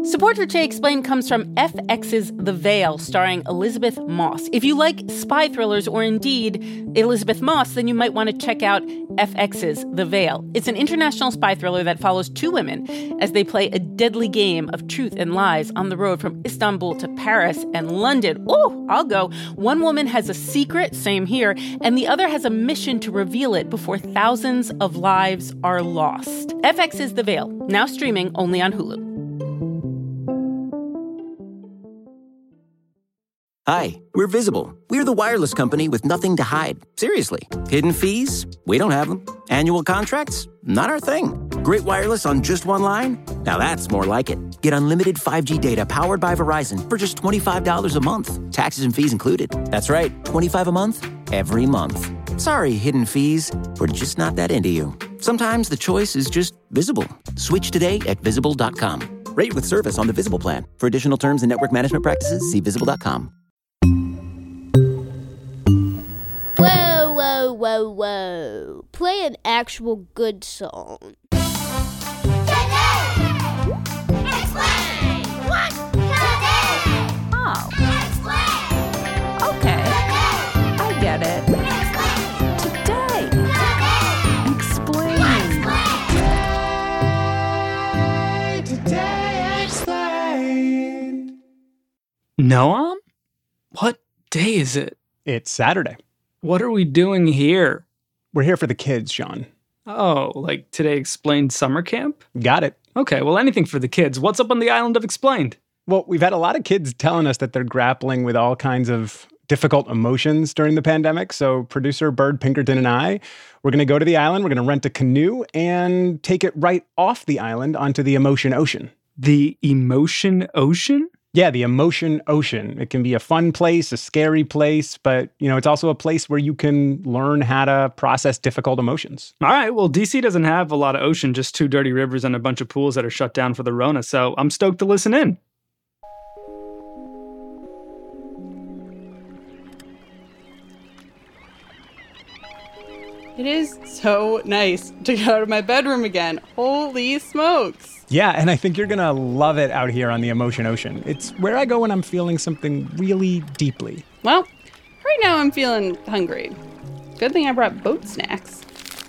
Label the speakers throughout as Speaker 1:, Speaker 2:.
Speaker 1: Support for Jay Explained comes from FX's The Veil, starring Elizabeth Moss. If you like spy thrillers or indeed Elizabeth Moss, then you might want to check out FX's The Veil. It's an international spy thriller that follows two women as they play a deadly game of truth and lies on the road from Istanbul to Paris and London. Oh, I'll go. One woman has a secret, same here, and the other has a mission to reveal it before thousands of lives are lost. FX's The Veil, now streaming only on Hulu.
Speaker 2: Hi, we're Visible. We're the wireless company with nothing to hide. Seriously. Hidden fees? We don't have them. Annual contracts? Not our thing. Great wireless on just one line? Now that's more like it. Get unlimited 5G data powered by Verizon for just $25 a month. Taxes and fees included. That's right, $25 a month, every month. Sorry, hidden fees. We're just not that into you. Sometimes the choice is just Visible. Switch today at Visible.com. Rate with service on the Visible plan. For additional terms and network management practices, see Visible.com.
Speaker 3: Whoa, whoa, whoa, whoa. Play an actual good song.
Speaker 4: Today! Explain! What? Today!
Speaker 5: Oh,
Speaker 4: Explain!
Speaker 5: okay.
Speaker 4: Today!
Speaker 5: I get it.
Speaker 4: Explain!
Speaker 5: Today.
Speaker 4: Explain!
Speaker 6: Today Explained. Noam? What day is it?
Speaker 7: It's Saturday.
Speaker 6: What are we doing here?
Speaker 7: We're here for the kids, Sean.
Speaker 6: Oh, like Today Explained summer camp?
Speaker 7: Got it.
Speaker 6: Okay, well, anything for the kids. What's up on the island of Explained?
Speaker 7: Well, we've had a lot of kids telling us that they're grappling with all kinds of difficult emotions during the pandemic. So producer Bird Pinkerton and I, we're going to go to the island. We're going to rent a canoe and take it right off the island onto the Emotion Ocean.
Speaker 6: The Emotion Ocean?
Speaker 7: Yeah, the Emotion Ocean. It can be a fun place, a scary place, but, it's also a place where you can learn how to process difficult emotions.
Speaker 6: All right, well, DC doesn't have a lot of ocean, just 2 dirty rivers and a bunch of pools that are shut down for the Rona, so I'm stoked to listen in.
Speaker 8: It is so nice to get out of my bedroom again. Holy smokes.
Speaker 7: Yeah, and I think you're going to love it out here on the Emotion Ocean. It's where I go when I'm feeling something really deeply.
Speaker 8: Well, right now I'm feeling hungry. Good thing I brought boat snacks.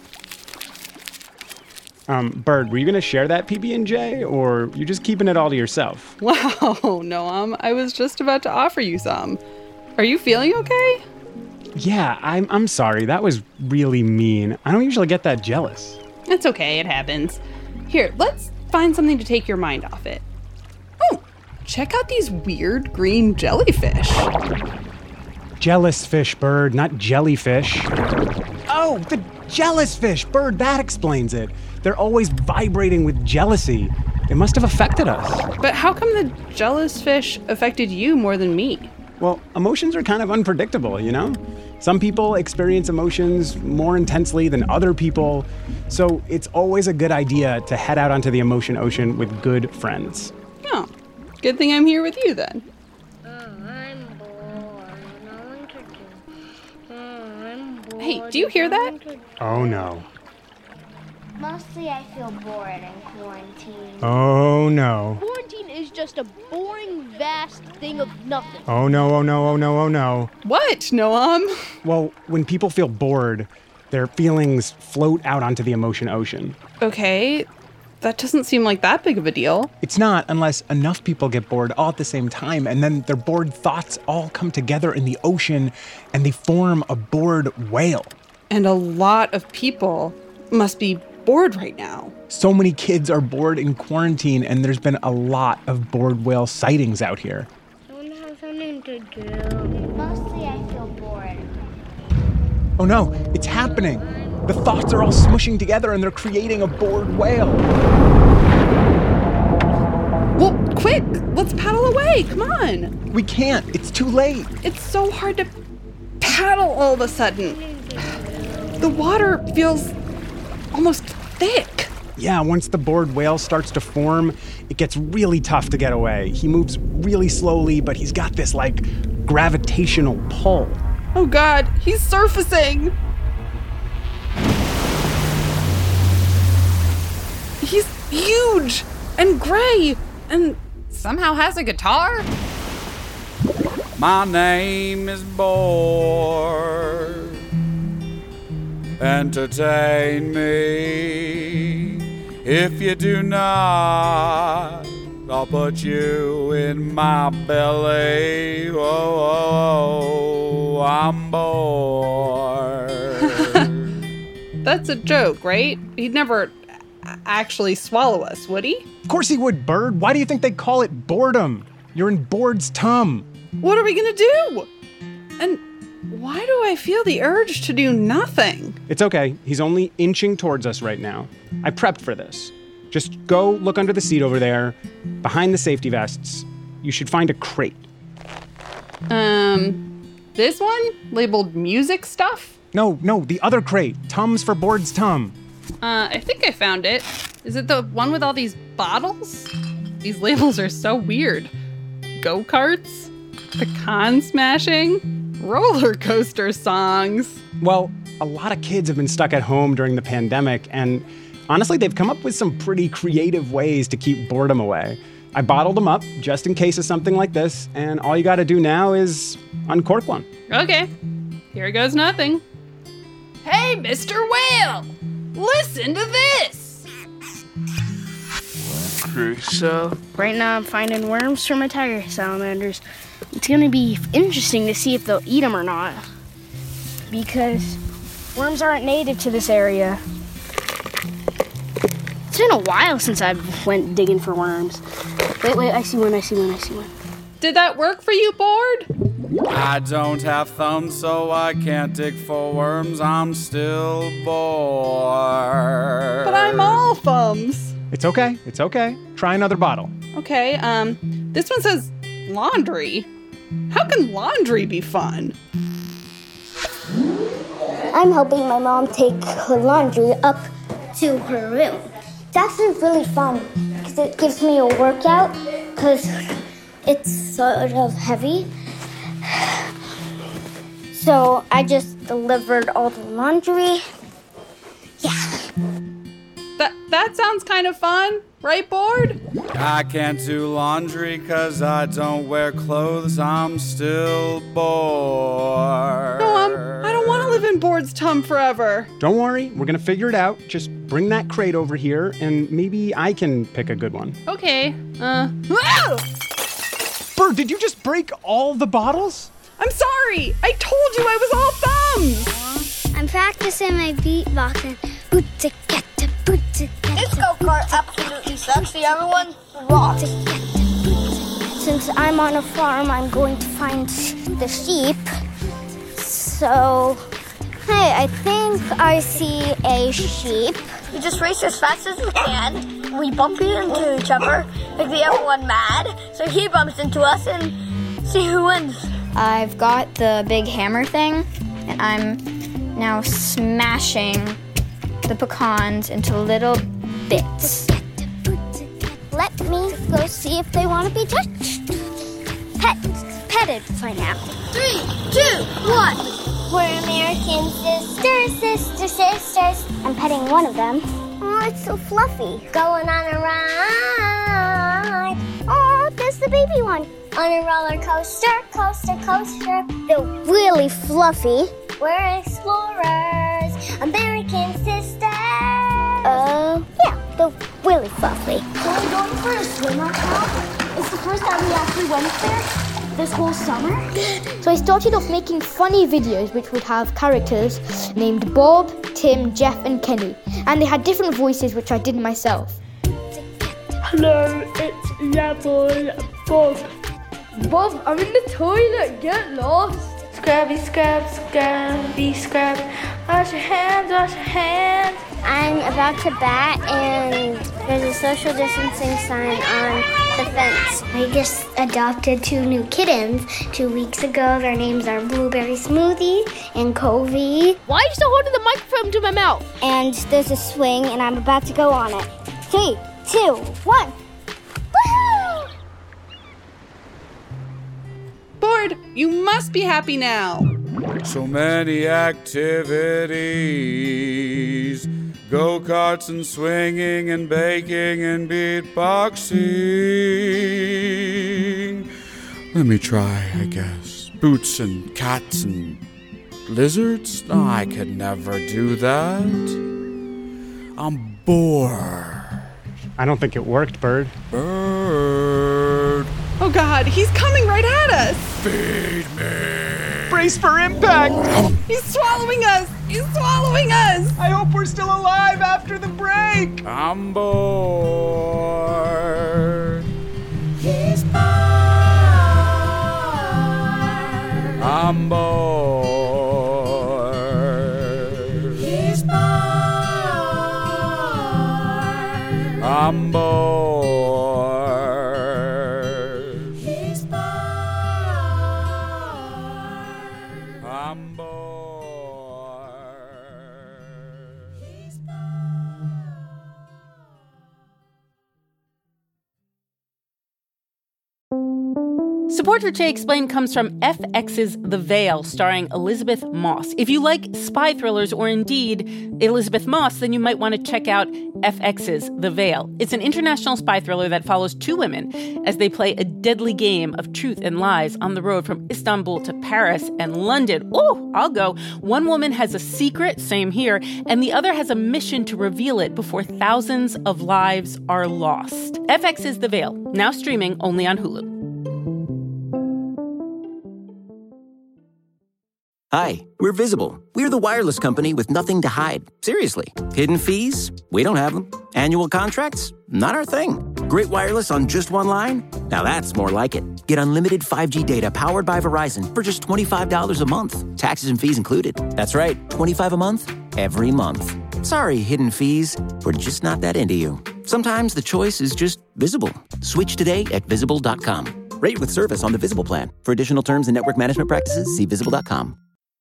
Speaker 7: Bird, were you going to share that PB&J, or you just keeping it all to yourself?
Speaker 8: Wow, Noam, I was just about to offer you some. Are you feeling okay?
Speaker 7: Yeah, I'm sorry. That was really mean. I don't usually get that jealous.
Speaker 8: It's okay, it happens. Here, let's find something to take your mind off it. Oh, check out these weird green jellyfish.
Speaker 7: Jealous fish, Bird, not jellyfish. Oh, the jealous fish, Bird, that explains it. They're always vibrating with jealousy. It must have affected us.
Speaker 8: But how come the jealous fish affected you more than me?
Speaker 7: Well, emotions are kind of unpredictable, Some people experience emotions more intensely than other people, so it's always a good idea to head out onto the Emotion Ocean with good friends.
Speaker 8: Oh, good thing I'm here with you then.
Speaker 3: I'm bored. No one to do. I'm bored.
Speaker 8: Hey, do you hear that?
Speaker 7: Oh no.
Speaker 3: Mostly I feel bored in quarantine.
Speaker 7: Oh no.
Speaker 3: Quarantine is just a boring, vast thing of nothing.
Speaker 7: Oh no, oh no, oh no, oh no.
Speaker 8: What, Noam?
Speaker 7: Well, when people feel bored, their feelings float out onto the Emotion Ocean.
Speaker 8: Okay, that doesn't seem like that big of a deal.
Speaker 7: It's not unless enough people get bored all at the same time, and then their bored thoughts all come together in the ocean, and they form a bored whale.
Speaker 8: And a lot of people must be bored right now.
Speaker 7: So many kids are bored in quarantine, and there's been a lot of bored whale sightings out here.
Speaker 3: I don't have something to do. Mostly I feel bored.
Speaker 7: Oh no, it's happening. The thoughts are all smushing together and they're creating a bored whale.
Speaker 8: Well, quick, let's paddle away, come on.
Speaker 7: We can't, it's too late.
Speaker 8: It's so hard to paddle all of a sudden. The water feels almost thick.
Speaker 7: Yeah, once the bored whale starts to form, it gets really tough to get away. He moves really slowly, but he's got this, gravitational pull.
Speaker 8: Oh God, he's surfacing. He's huge and gray and somehow has a guitar?
Speaker 5: My name is Board. Entertain me. If you do not, I'll put you in my belly. Oh, I'm bored.
Speaker 8: That's a joke, right? He'd never actually swallow us, would he?
Speaker 7: Of course he would, Bird. Why do you think they call it boredom? You're in Bored's tum.
Speaker 8: What are we gonna do? And why do I feel the urge to do nothing?
Speaker 7: It's okay. He's only inching towards us right now. I prepped for this. Just go look under the seat over there, behind the safety vests. You should find a crate.
Speaker 8: This one? Labeled music stuff?
Speaker 7: No, the other crate. Tums for Bored's tum.
Speaker 8: I think I found it. Is it the one with all these bottles? These labels are so weird. Go-karts? Pecan smashing? Roller coaster songs.
Speaker 7: Well, a lot of kids have been stuck at home during the pandemic, and honestly, they've come up with some pretty creative ways to keep boredom away. I bottled them up just in case of something like this, and all you gotta do now is uncork one.
Speaker 8: Okay, here goes nothing. Hey, Mr. Whale! Listen to this!
Speaker 3: So, right now I'm finding worms for my tiger salamanders. It's gonna be interesting to see if they'll eat them or not, because worms aren't native to this area. It's been a while since I went digging for worms. Wait, I see one.
Speaker 8: Did that work for you, Bored?
Speaker 5: I don't have thumbs, so I can't dig for worms. I'm still bored.
Speaker 8: But I'm all thumbs.
Speaker 7: It's okay. Try another bottle.
Speaker 8: Okay, this one says laundry. How can laundry be fun?
Speaker 9: I'm helping my mom take her laundry up to her room. It's actually really fun because it gives me a workout because it's sort of heavy. So I just delivered all the laundry. Yeah.
Speaker 8: That sounds kind of fun, right, Bored?
Speaker 5: I can't do laundry because I don't wear clothes. I'm still bored.
Speaker 8: No, I don't want to live in Bored's tum forever.
Speaker 7: Don't worry, we're gonna figure it out. Just bring that crate over here, and maybe I can pick a good one.
Speaker 8: Okay,
Speaker 7: Bird, did you just break all the bottles?
Speaker 8: I'm sorry! I told you I was all thumbs!
Speaker 9: I'm practicing my beatboxing.
Speaker 4: This go-kart absolutely sucks. The other one rocks.
Speaker 9: Since I'm on a farm, I'm going to find the sheep. So, hey, I think I see a sheep.
Speaker 4: We just race as fast as we can. We bump into each other, make the other one mad. So he bumps into us and see who wins.
Speaker 10: I've got the big hammer thing, and I'm now smashing the pecans into little bits.
Speaker 9: Let me go see if they want to be touched. Petted for now.
Speaker 4: 3, 2, 1.
Speaker 9: We're American sisters. I'm petting one of them. Oh, it's so fluffy. Going on a ride. Oh, there's the baby one. On a roller coaster. They're really fluffy. We're explorers, American sisters. Yeah, they're really fluffy.
Speaker 3: So we're going for a swim right now. It's the first time we actually went there this whole summer. So I started off making funny videos which would have characters named Bob, Tim, Jeff, and Kenny. And they had different voices which I did myself.
Speaker 11: Hello, it's Level Bob. Bob, I'm in the toilet, get lost. Scrabby, scrab. Wash your hands.
Speaker 9: I'm about to bat, and there's a social distancing sign on the fence. I just adopted 2 new kittens 2 weeks ago. Their names are Blueberry Smoothie and Covey.
Speaker 3: Why are you still holding the microphone to my mouth?
Speaker 9: And there's a swing, and I'm about to go on it. 3, 2, 1. Woohoo!
Speaker 8: Bored, you must be happy now.
Speaker 5: So many activities. Go-karts and swinging and baking and beatboxing. Let me try, I guess. Boots and cats and lizards? Oh, I could never do that. I'm bored.
Speaker 7: I don't think it worked, Bird.
Speaker 5: Bird.
Speaker 8: Oh God, he's coming right at us.
Speaker 5: Feed me.
Speaker 7: Brace for impact!
Speaker 8: He's swallowing us. He's swallowing us.
Speaker 7: I hope we're still alive after the break.
Speaker 5: I'm bored.
Speaker 9: He's bored.
Speaker 5: I'm bored.
Speaker 9: He's bored.
Speaker 5: I'm bored.
Speaker 9: He's bored.
Speaker 5: I'm bored.
Speaker 1: Support for Jay Explained comes from FX's The Veil, starring Elizabeth Moss. If you like spy thrillers or indeed Elizabeth Moss, then you might want to check out FX's The Veil. It's an international spy thriller that follows two women as they play a deadly game of truth and lies on the road from Istanbul to Paris and London. Oh, I'll go. One woman has a secret, same here, and the other has a mission to reveal it before thousands of lives are lost. FX's The Veil, now streaming only on Hulu.
Speaker 2: Hi, we're Visible. We're the wireless company with nothing to hide. Seriously. Hidden fees? We don't have them. Annual contracts? Not our thing. Great wireless on just one line? Now that's more like it. Get unlimited 5G data powered by Verizon for just $25 a month. Taxes and fees included. That's right, $25 a month, every month. Sorry, hidden fees. We're just not that into you. Sometimes the choice is just Visible. Switch today at Visible.com. Rate with service on the Visible plan. For additional terms and network management practices, see Visible.com.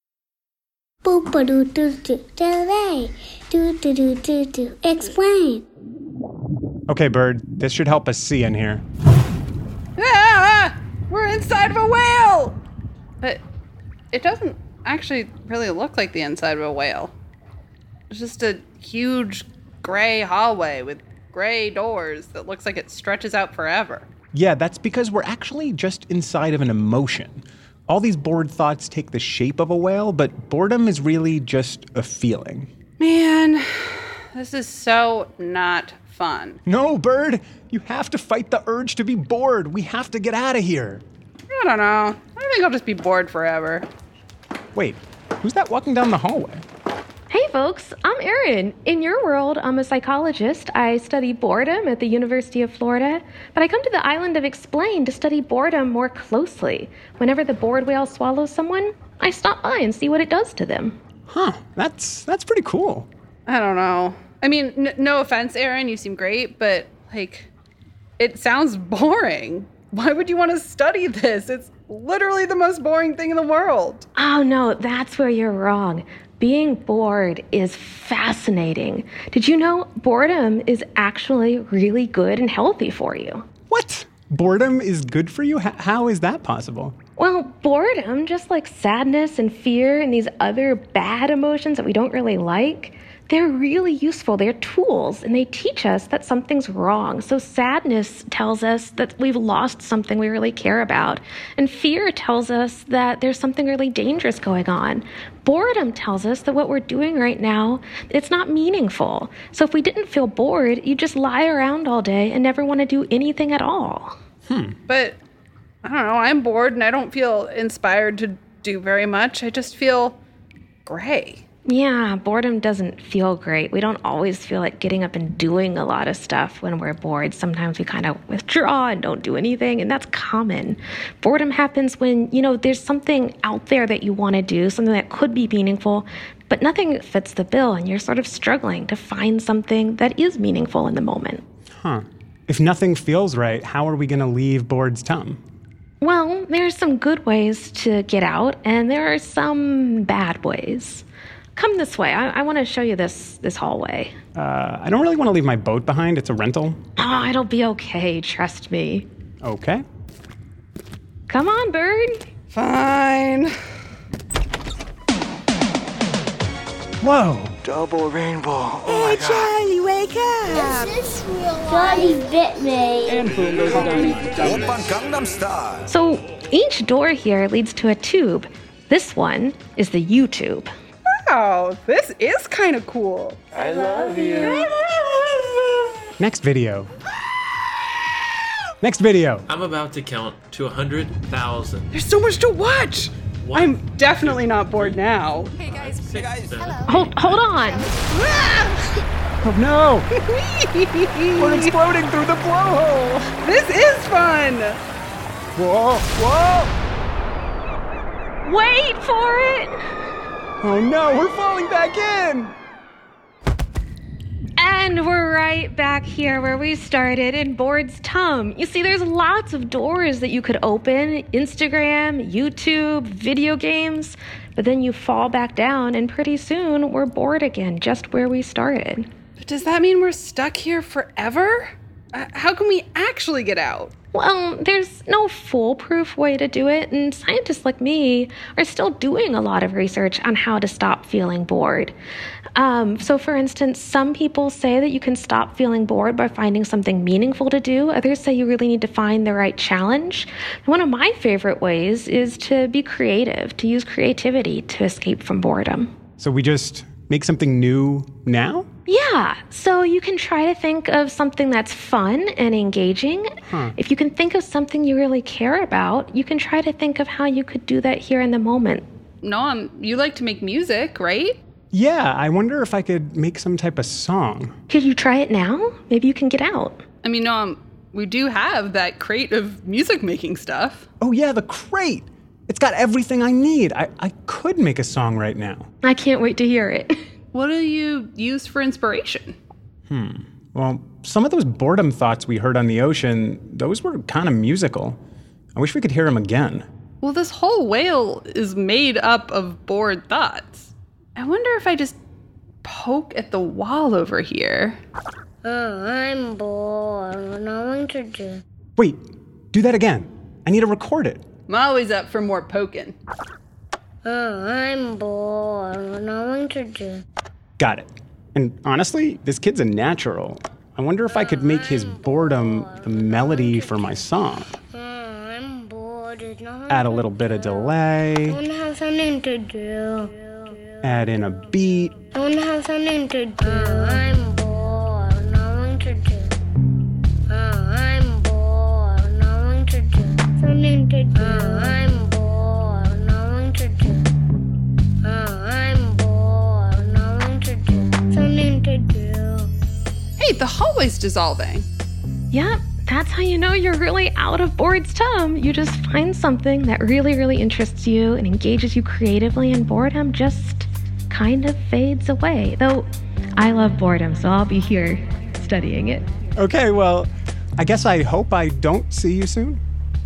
Speaker 9: Explain.
Speaker 7: Okay, Bird, this should help us see in here.
Speaker 8: Ah! We're inside of a whale! But it doesn't actually really look like the inside of a whale. It's just a huge gray hallway with gray doors that looks like it stretches out forever.
Speaker 7: Yeah, that's because we're actually just inside of an emotion. All these bored thoughts take the shape of a whale, but boredom is really just a feeling.
Speaker 8: Man, this is so not fun.
Speaker 7: No, Bird! You have to fight the urge to be bored. We have to get out of here.
Speaker 8: I don't know. I think I'll just be bored forever.
Speaker 7: Wait, who's that walking down the hallway?
Speaker 12: Hey folks, I'm Erin. In your world, I'm a psychologist. I study boredom at the University of Florida, but I come to the island of Explain to study boredom more closely. Whenever the bored whale swallows someone, I stop by and see what it does to them.
Speaker 7: Huh, that's pretty cool.
Speaker 8: I don't know. I mean, no offense, Erin, you seem great, but, it sounds boring. Why would you want to study this? It's literally the most boring thing in the world.
Speaker 12: Oh no, that's where you're wrong. Being bored is fascinating. Did you know boredom is actually really good and healthy for you?
Speaker 7: What? Boredom is good for you? How is that possible?
Speaker 12: Well, boredom, just like sadness and fear and these other bad emotions that we don't really like, they're really useful. They're tools, and they teach us that something's wrong. So sadness tells us that we've lost something we really care about. And fear tells us that there's something really dangerous going on. Boredom tells us that what we're doing right now, it's not meaningful. So if we didn't feel bored, you'd just lie around all day and never want to do anything at all.
Speaker 8: But, I don't know, I'm bored and I don't feel inspired to do very much. I just feel gray.
Speaker 12: Yeah, boredom doesn't feel great. We don't always feel like getting up and doing a lot of stuff when we're bored. Sometimes we kind of withdraw and don't do anything, and that's common. Boredom happens when, there's something out there that you want to do, something that could be meaningful, but nothing fits the bill, and you're sort of struggling to find something that is meaningful in the moment.
Speaker 7: Huh. If nothing feels right, how are we going to leave Bored's Tum?
Speaker 12: Well, there's some good ways to get out, and there are some bad ways. Come this way. I want to show you this hallway.
Speaker 7: I don't really want to leave my boat behind. It's a rental.
Speaker 12: Oh, it'll be okay. Trust me.
Speaker 7: Okay.
Speaker 12: Come on, Bird.
Speaker 8: Fine.
Speaker 7: Whoa.
Speaker 13: Double rainbow. Oh
Speaker 9: Hey, Charlie, wake up. This is real life. Charlie bit me.
Speaker 13: And boom goes the dynamite.
Speaker 12: So, Each door here leads to a tube. This one is the YouTube.
Speaker 8: Wow, this is kind of cool.
Speaker 13: I love you.
Speaker 7: Next video. Next video.
Speaker 13: I'm about to count to 100,000.
Speaker 8: There's so much to watch. I'm definitely not bored now.
Speaker 13: Hey guys.
Speaker 12: Hold on.
Speaker 7: Oh no! We're exploding through the blowhole!
Speaker 8: This is fun!
Speaker 7: Whoa! Whoa!
Speaker 12: Wait for it!
Speaker 7: Oh no, we're falling back in!
Speaker 12: And we're right back here where we started in Bored's Tum. You see, there's lots of doors that you could open. Instagram, YouTube, video games. But then you fall back down and pretty soon we're bored again, just where we started.
Speaker 8: But does that mean we're stuck here forever? How can we actually get out?
Speaker 12: Well, there's no foolproof way to do it, and scientists like me are still doing a lot of research on how to stop feeling bored. So for instance, some people say that you can stop feeling bored by finding something meaningful to do. Others say you really need to find the right challenge. And one of my favorite ways is to be creative, to use creativity to escape from boredom.
Speaker 7: So we just make something new now?
Speaker 12: Yeah, so you can try to think of something that's fun and engaging. If you can think of something you really care about, you can try to think of how you could do that here in the moment.
Speaker 8: Noam, you like to make music, right?
Speaker 7: Yeah, I wonder if I could make some type of song.
Speaker 12: Could you try it now? Maybe you can get out.
Speaker 8: I mean, Noam, we do have that crate of music making stuff.
Speaker 7: Oh yeah, the crate! It's got everything I need. I could make a song right now.
Speaker 12: I can't wait to hear it.
Speaker 8: What do you use for inspiration?
Speaker 7: Well, some of those boredom thoughts we heard on the ocean, those were kind of musical. I wish we could hear them again.
Speaker 8: Well, this whole whale is made up of bored thoughts. I wonder if I just poke at the wall over here.
Speaker 9: I'm bored. Nothing to do.
Speaker 7: Wait, do that again. I need to record it.
Speaker 8: I'm always up for more poking.
Speaker 9: I'm bored. Nothing to do.
Speaker 7: Got it. And honestly, this kid's a natural. I wonder if I could make his boredom the melody for my song.
Speaker 9: I'm bored.
Speaker 7: Add a little bit of delay.
Speaker 9: I don't have something to do.
Speaker 7: Add in a beat.
Speaker 9: I don't have something to do. I'm bored. Nothing to do. I'm bored. Nothing to do. Something to do. I'm bored. Nothing to do. I'm bored. Nothing to do. Something to do.
Speaker 8: Hey, the hallway's dissolving.
Speaker 12: Yep, that's how you know you're really out of Bored's Tum. You just find something that really, really interests you and engages you creatively, and boredom just kind of fades away. Though I love boredom, so I'll be here studying it.
Speaker 7: Okay, well, I guess I hope I don't see you soon.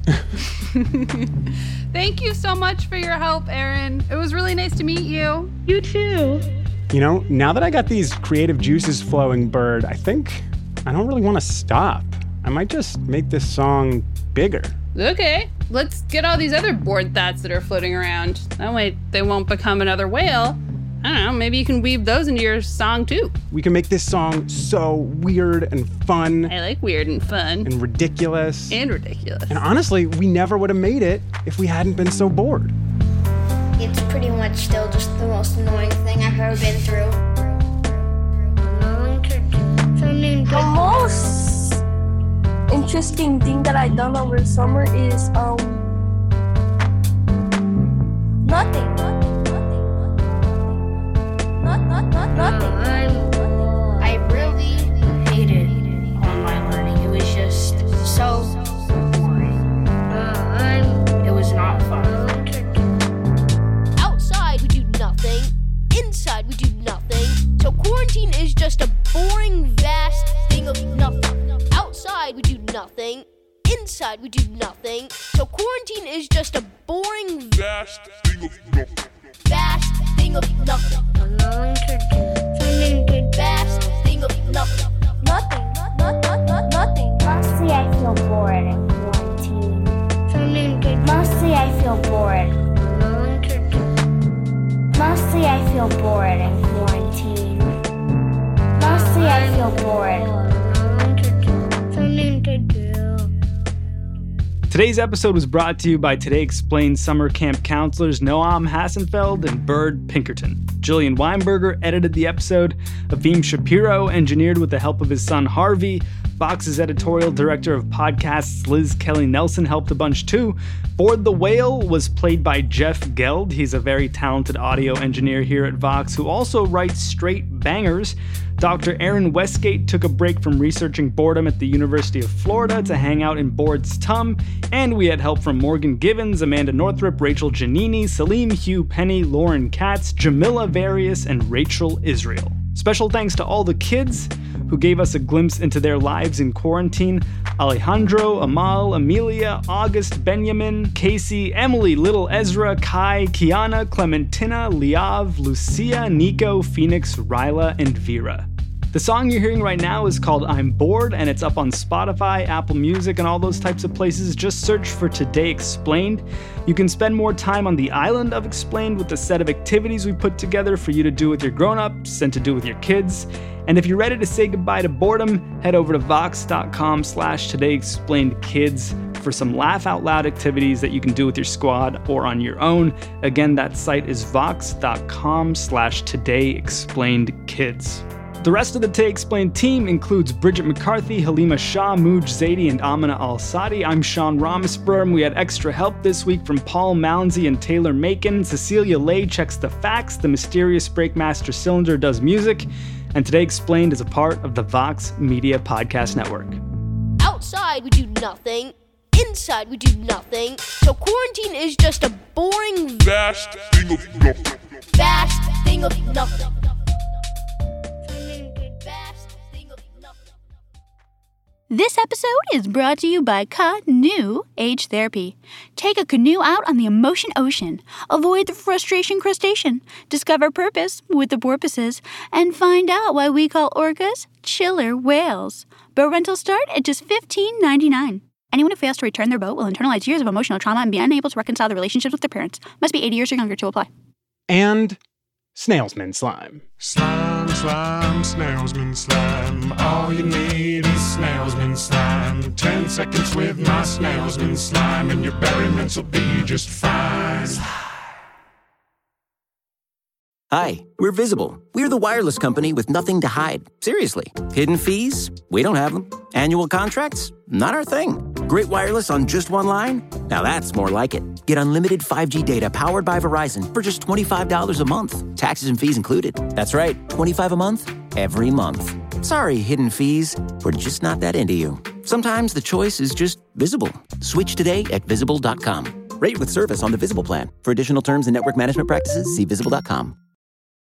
Speaker 8: Thank you so much for your help, Aaron. It was really nice to meet you.
Speaker 12: You too.
Speaker 7: You know, now that I got these creative juices flowing, Bird, I think I don't really want to stop. I might just make this song bigger.
Speaker 8: Okay, let's get all these other bored thoughts that are floating around. That way they won't become another whale. I don't know, maybe you can weave those into your song too.
Speaker 7: We can make this song so weird and fun.
Speaker 8: I like weird and fun.
Speaker 7: And ridiculous.
Speaker 8: And ridiculous.
Speaker 7: And honestly, we never would have made it if we hadn't been so bored.
Speaker 10: It's pretty much still just the most annoying thing I've ever been through.
Speaker 11: The most interesting thing that I've done over the summer is nothing. Nothing.
Speaker 10: I really hated online learning. It was just so boring. It was not fun.
Speaker 14: Outside we do nothing. Inside we do nothing. So quarantine is just a boring, vast thing of nothing. Outside we do nothing. Inside we do nothing. So quarantine is just a boring, vast thing of nothing. Vast thing of nothing. Vast thing of nothing.
Speaker 9: Nothing. Mostly I feel bored in quarantine. Mostly I feel bored. Mostly I feel bored in quarantine. Mostly I feel bored.
Speaker 6: Today's episode was brought to you by Today Explained summer camp counselors Noam Hassenfeld and Bird Pinkerton. Jillian Weinberger edited the episode. Avim Shapiro engineered with the help of his son Harvey. Vox's editorial director of podcasts Liz Kelly Nelson helped a bunch too. Ford the Whale was played by Jeff Geld. He's a very talented audio engineer here at Vox who also writes straight bangers. Dr. Aaron Westgate took a break from researching boredom at the University of Florida to hang out in Board's Tum, and we had help from Morgan Givens, Amanda Northrup, Rachel Giannini, Salim Hugh Penny, Lauren Katz, Jamila Various, and Rachel Israel. Special thanks to all the kids who gave us a glimpse into their lives in quarantine. Alejandro, Amal, Amelia, August, Benjamin, Casey, Emily, Little Ezra, Kai, Kiana, Clementina, Liav, Lucia, Nico, Phoenix, Ryla, and Vera. The song you're hearing right now is called I'm Bored, and it's up on Spotify, Apple Music, and all those types of places. Just search for Today Explained. You can spend more time on the island of Explained with the set of activities we put together for you to do with your grown-ups and to do with your kids. And if you're ready to say goodbye to boredom, head over to vox.com/todayexplainedkids for some laugh out loud activities that you can do with your squad or on your own. Again, that site is vox.com/todayexplainedkids. The rest of the Today Explained team includes Bridget McCarthy, Halima Shah, Mooj Zaidi, and Amina Al-Sadi. I'm Sean Ramesperm. We had extra help this week from Paul Mounsey and Taylor Macon. Cecilia Lay checks the facts. The mysterious Breakmaster Cylinder does music. And Today Explained is a part of the Vox Media Podcast Network.
Speaker 14: Outside, we do nothing. Inside, we do nothing. So quarantine is just a boring,
Speaker 15: vast thing of nothing.
Speaker 14: Vast thing of nothing.
Speaker 16: This episode is brought to you by Canoe Age Therapy. Take a canoe out on the emotion ocean. Avoid the frustration crustacean. Discover purpose with the porpoises. And find out why we call orcas chiller whales. Boat rentals start at just $15.99. Anyone who fails to return their boat will internalize years of emotional trauma and be unable to reconcile the relationships with their parents. Must be 80 years or younger to apply.
Speaker 7: And Snailsman Slime.
Speaker 15: Slime, slime, snailsman slime. All you need is snailsman slime. 10 seconds with my snailsman slime, and your berrymints will be just fine.
Speaker 2: Hi, we're Visible. We're the wireless company with nothing to hide. Seriously. Hidden fees? We don't have them. Annual contracts? Not our thing. Great wireless on just one line? Now that's more like it. Get unlimited 5G data powered by Verizon for just $25 a month. Taxes and fees included. That's right, $25 a month, every month. Sorry, hidden fees. We're just not that into you. Sometimes the choice is just Visible. Switch today at Visible.com. Rate with service on the Visible plan. For additional terms and network management practices, see Visible.com.